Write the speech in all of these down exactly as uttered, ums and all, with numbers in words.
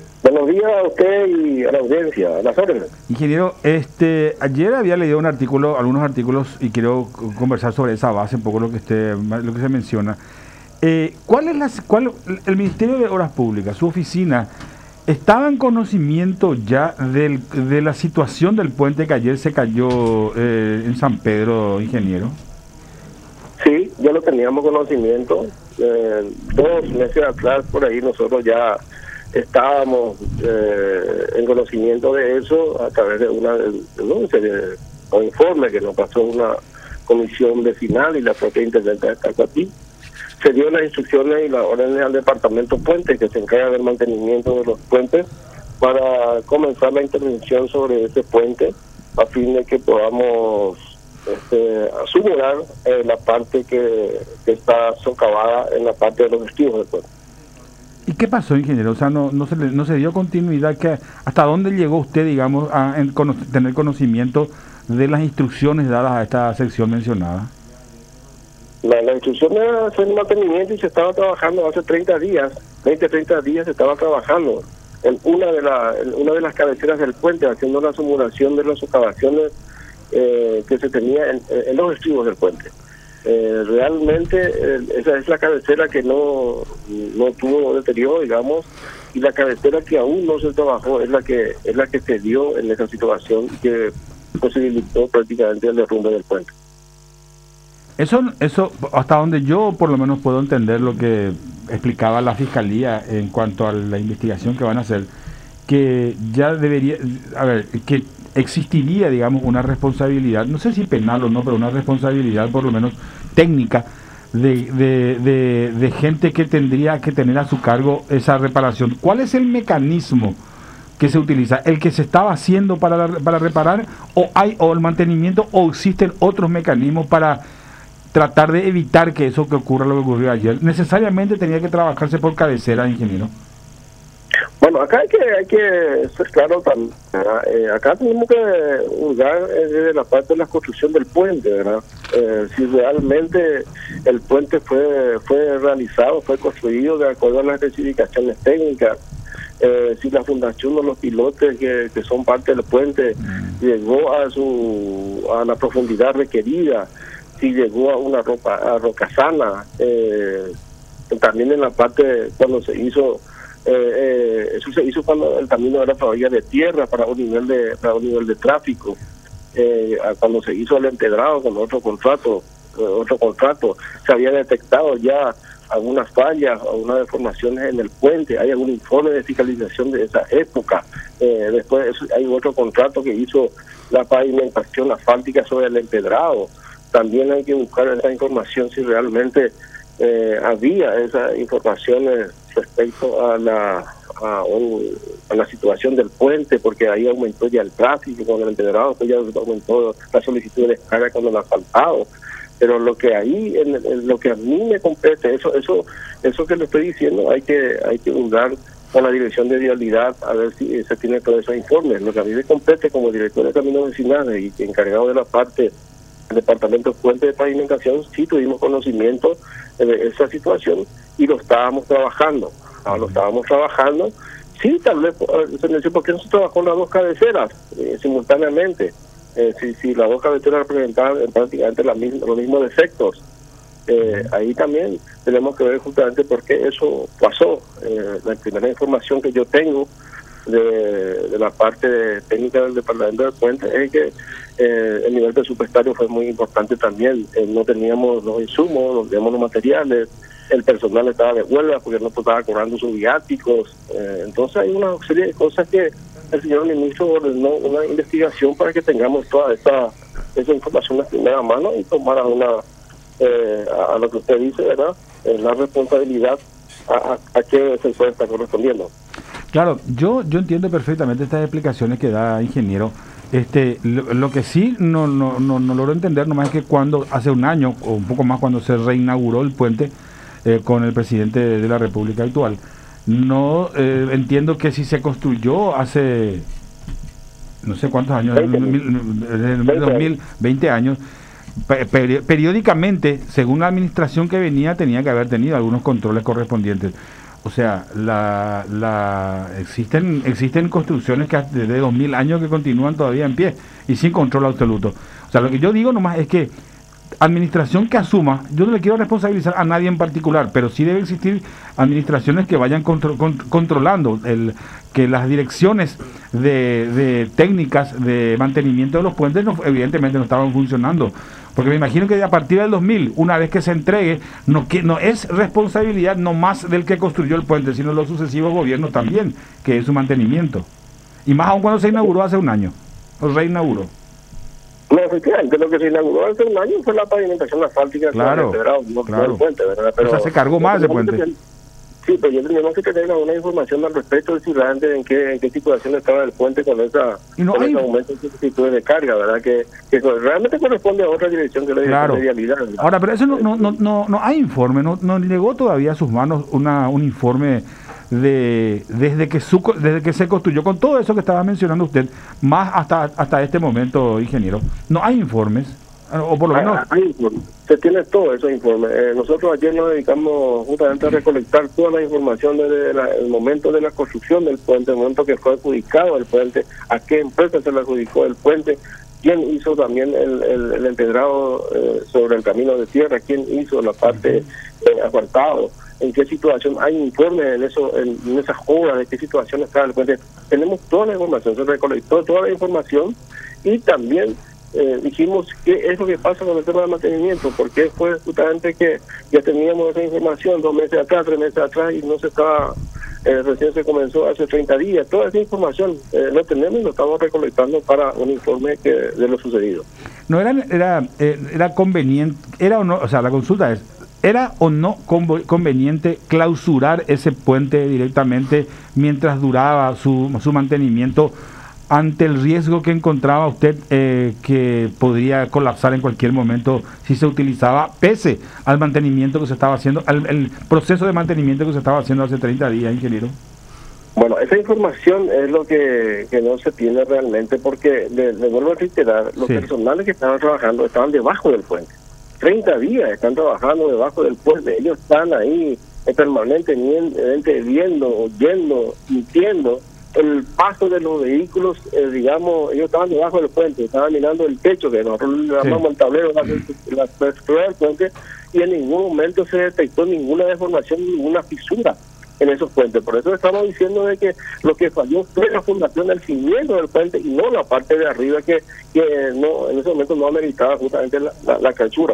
Buenos días a usted y a la audiencia, a las órdenes. Ingeniero, este, ayer había leído un artículo, algunos artículos, y quiero conversar sobre esa base, un poco lo que usted, lo que se menciona. Eh, ¿cuál es la, cuál, el Ministerio de Obras Públicas, su oficina, estaba en conocimiento ya del, de la situación del puente que ayer se cayó eh, en San Pedro, ingeniero? Sí, ya lo teníamos conocimiento. Eh, dos meses atrás, por ahí, nosotros ya estábamos eh, en conocimiento de eso a través de una denuncia, de un informe que nos pasó una comisión vecinal y la propia intendente de Tacuatí. Se dio las instrucciones y las órdenes al departamento Puente, que se encarga del mantenimiento de los puentes, para comenzar la intervención sobre ese puente a fin de que podamos este, asegurar eh, la parte que, que está socavada en la parte de los vestidos del puente. ¿Y qué pasó, ingeniero? O sea, no, no, se, le, no se dio continuidad. Que, ¿hasta dónde llegó usted, digamos, a en, cono, tener conocimiento de las instrucciones dadas a esta sección mencionada? La, la instrucción era hacer mantenimiento y se estaba trabajando hace treinta días, veinte, treinta días se estaba trabajando en una de, la, en una de las cabeceras del puente, haciendo la simulación de las excavaciones eh, que se tenía en, en los estribos del puente. Eh, realmente eh, esa es la cabecera que no, no tuvo deterioro, digamos, y la cabecera que aún no se trabajó es la que es la que se dio en esa situación que posibilitó prácticamente el derrumbe del puente. Eso, eso, hasta donde yo por lo menos puedo entender lo que explicaba la Fiscalía en cuanto a la investigación que van a hacer, que ya debería, a ver, que existiría, digamos, una responsabilidad, no sé si penal o no, pero una responsabilidad por lo menos técnica de, de, de, de gente que tendría que tener a su cargo esa reparación. ¿Cuál es el mecanismo que se utiliza? ¿El que se estaba haciendo para, la, para reparar o hay o el mantenimiento o existen otros mecanismos para tratar de evitar que eso que ocurra lo que ocurrió ayer? ¿Necesariamente tenía que trabajarse por cabecera, ingeniero? Bueno, acá hay que hay que ser claro también, eh, acá tenemos que juzgar eh, desde la parte de la construcción del puente, ¿verdad? Eh, si realmente el puente fue fue realizado, fue construido de acuerdo a las especificaciones técnicas, eh, si la fundación o los pilotes que, que son parte del puente llegó a su a la profundidad requerida, si llegó a una roca, a roca sana, eh, también en la parte cuando se hizo Eh, eh, eso se hizo cuando el camino era todavía de tierra para un nivel de para un nivel de tráfico, eh, cuando se hizo el empedrado con otro contrato eh, otro contrato se había detectado ya algunas fallas, algunas deformaciones en el puente, hay algún informe de fiscalización de esa época, eh, después eso, hay otro contrato que hizo la pavimentación asfáltica sobre el empedrado, también hay que buscar esa información si realmente eh, había esas informaciones respecto a la a, un, a la situación del puente, porque ahí aumentó ya el tráfico con el empedrado, pues ya aumentó la solicitud de descarga con el asfaltado, pero lo que ahí en, en lo que a mí me compete, eso eso eso que le estoy diciendo, hay que hay que buscar con la dirección de vialidad a ver si se tiene todos esos informes. Lo que a mí me compete como director de caminos vecinales y encargado de la parte del departamento de puente de pavimentación, sí tuvimos conocimiento de esa situación y lo estábamos trabajando, ah, lo estábamos trabajando, sí, tal vez, se me dice, ¿por qué no se trabajó las dos cabeceras eh, simultáneamente? Eh, si, si las dos cabeceras representaban prácticamente la misma, los mismos defectos, eh, ahí también tenemos que ver justamente por qué eso pasó. Eh, la primera información que yo tengo de, de la parte técnica del departamento de puente es que eh, el nivel presupuestario fue muy importante también, eh, no teníamos los insumos, no teníamos los materiales, el personal estaba de huelga porque no estaba cobrando sus viáticos, eh, entonces hay una serie de cosas que el señor ministro ordenó una investigación para que tengamos toda esa, esa información de primera mano y tomar una, eh, a, a lo que usted dice, ¿verdad? Eh, la responsabilidad a, a, a qué se puede estar correspondiendo. Claro, yo yo entiendo perfectamente estas explicaciones que da ingeniero. Este, lo, lo que sí no, no, no, no logro entender nomás es que cuando hace un año o un poco más cuando se reinauguró el puente eh, con el presidente de, de la República actual, no eh, entiendo que si se construyó hace no sé cuántos años, dos mil, veinte años, peri periódicamente, según la administración que venía, tenía que haber tenido algunos controles correspondientes. o sea, la, la, existen, existen construcciones que desde dos mil años que continúan todavía en pie y sin control absoluto. O sea, lo que yo digo nomás es que administración que asuma, yo no le quiero responsabilizar a nadie en particular, pero sí debe existir administraciones que vayan contro, con, controlando el, que las direcciones de, de técnicas de mantenimiento de los puentes no, evidentemente no estaban funcionando, porque me imagino que a partir del dos mil, una vez que se entregue, no, que, no es responsabilidad no más del que construyó el puente, sino de los sucesivos gobiernos también, que es su mantenimiento, y más aún cuando se inauguró hace un año, o reinauguró. No, efectivamente, lo que se inauguró hace un año fue la pavimentación asfáltica. Claro, Empedrado, no, claro. No el puente, ¿verdad? Pero, o sea, se cargó más ese puente. Tener, sí, pero ya teníamos que tener alguna información al respecto de ciudadanos en qué, en qué situación estaba el puente con esa y no con hay... ese aumento de solicitud de carga, ¿verdad? Que, que realmente corresponde a otra dirección que es la claro. dirección de vialidad, ¿verdad? Ahora, pero eso no, no, no, no, no hay informe, no, no llegó todavía a sus manos una, un informe de desde que su, desde que se construyó con todo eso que estaba mencionando usted, más hasta hasta este momento, ingeniero, no hay informes, o por lo menos hay informes, se tiene todo esos informes. Eh, nosotros ayer nos dedicamos justamente a recolectar toda la información desde la, el momento de la construcción del puente, el momento que fue adjudicado el puente, a qué empresa se le adjudicó el puente, quién hizo también el, el, el empedrado eh, sobre el camino de tierra, quién hizo la parte eh, asfaltado, en qué situación, hay informes en eso, en, en esas obras, de qué situación está el puente. Tenemos toda la información, se recolectó toda la información y también eh, dijimos qué es lo que pasa con el tema del mantenimiento, porque fue justamente que ya teníamos esa información dos meses atrás, tres meses atrás y no se estaba, eh, recién se comenzó hace treinta días. Toda esa información eh, lo tenemos y lo estamos recolectando para un informe que de lo sucedido. No era, era, era conveniente, era o no, o sea, la consulta es, ¿era o no conveniente clausurar ese puente directamente mientras duraba su, su mantenimiento ante el riesgo que encontraba usted eh, que podría colapsar en cualquier momento si se utilizaba, pese al mantenimiento que se estaba haciendo, al el proceso de mantenimiento que se estaba haciendo hace treinta días, ingeniero? Bueno, esa información es lo que, que no se tiene realmente, porque, le, le vuelvo a reiterar, los sí. personales que estaban trabajando estaban debajo del puente. treinta días están trabajando debajo del puente, ellos están ahí eh, permanentemente viendo, oyendo, sintiendo el paso de los vehículos, eh, digamos, ellos estaban debajo del puente, estaban mirando el techo, que nosotros le llamamos sí. el tablero, la, la estructura del puente, y en ningún momento se detectó ninguna deformación, ninguna fisura en esos puentes. Por eso estamos diciendo de que lo que falló fue la fundación del cimiento del puente y no la parte de arriba que, que no en ese momento no ameritaba justamente la, la, la calzura.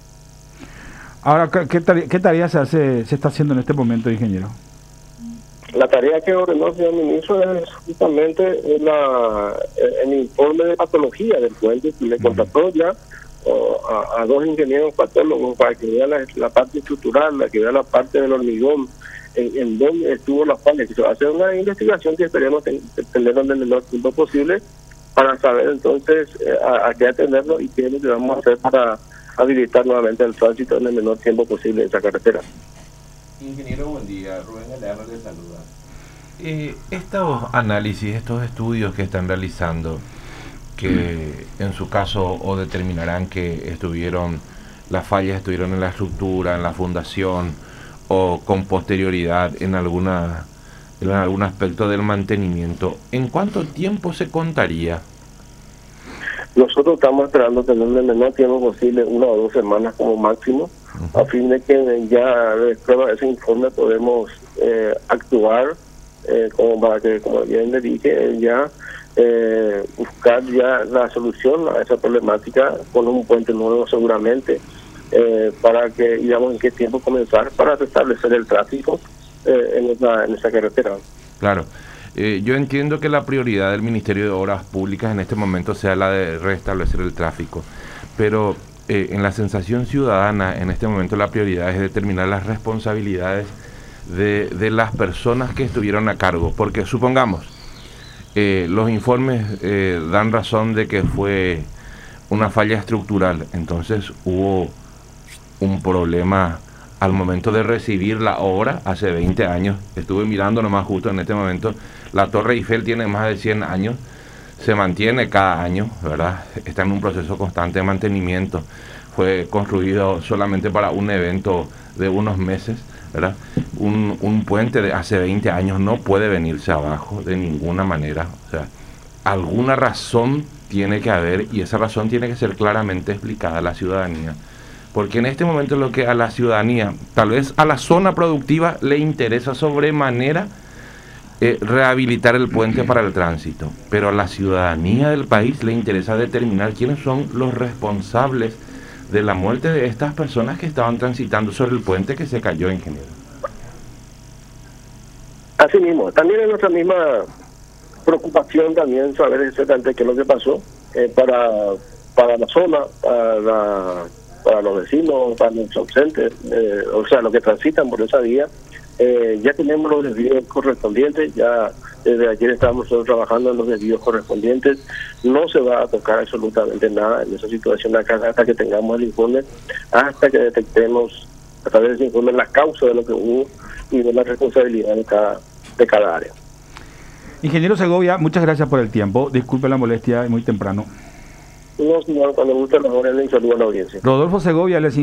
Ahora, ¿qué tarea, qué tarea se hace, se está haciendo en este momento, ingeniero? La tarea que ordenó el señor ministro es justamente la, el informe de patología del puente, y le contrató ya o, a, a dos ingenieros patólogos para que vean la, la parte estructural, la que vean la parte del hormigón, en, en dónde estuvo la falla, que se va a hacer una investigación que esperemos ten, tenerlo en el menor tiempo posible para saber entonces eh, a, a qué atenderlo y qué es lo que vamos a hacer para habilitar nuevamente el tránsito en el menor tiempo posible de esa carretera. Ingeniero, buen día. Rubén Galeano le saluda. Eh, estos análisis, estos estudios que están realizando, que en su caso o determinarán que estuvieron, las fallas estuvieron en la estructura, en la fundación, o con posterioridad en alguna en algún aspecto del mantenimiento, ¿en cuánto tiempo se contaría? Nosotros estamos esperando tener el menor tiempo posible, una o dos semanas como máximo, uh-huh. a fin de que ya después de ese informe podemos eh, actuar eh, como para que, como bien le dije, ya eh, buscar ya la solución a esa problemática con un puente nuevo seguramente, eh, para que digamos en qué tiempo comenzar para restablecer el tráfico eh, en esa en esa carretera. Claro. Eh, yo entiendo que la prioridad del Ministerio de Obras Públicas en este momento sea la de restablecer el tráfico, pero eh, en la sensación ciudadana en este momento la prioridad es determinar las responsabilidades de, de las personas que estuvieron a cargo, porque supongamos, eh, los informes eh, dan razón de que fue una falla estructural, entonces hubo un problema al momento de recibir la obra hace veinte años. Estuve mirando nomás justo en este momento, la Torre Eiffel tiene más de cien años, se mantiene cada año, ¿verdad? Está en un proceso constante de mantenimiento. Fue construido solamente para un evento de unos meses, ¿verdad? Un, un puente de hace veinte años no puede venirse abajo de ninguna manera. O sea, alguna razón tiene que haber y esa razón tiene que ser claramente explicada a la ciudadanía. Porque en este momento lo que a la ciudadanía, tal vez a la zona productiva, le interesa sobremanera eh, rehabilitar el puente para el tránsito. Pero a la ciudadanía del país le interesa determinar quiénes son los responsables de la muerte de estas personas que estaban transitando sobre el puente que se cayó, ingeniero. Así mismo, también es nuestra misma preocupación también saber exactamente qué es lo que pasó eh, para, para la zona, para, la, para los vecinos, para los ausentes, eh, o sea, los que transitan por esa vía. Eh, ya tenemos los desvíos correspondientes, ya desde ayer estamos nosotros trabajando en los desvíos correspondientes. No se va a tocar absolutamente nada en esa situación acá hasta que tengamos el informe, hasta que detectemos a través de ese informe la causa de lo que hubo y de la responsabilidad de cada, de cada área. Ingeniero Segovia, muchas gracias por el tiempo. Disculpe la molestia, es muy temprano. No, señor, cuando guste, mejor le saludo a la audiencia. Rodolfo Segovia, les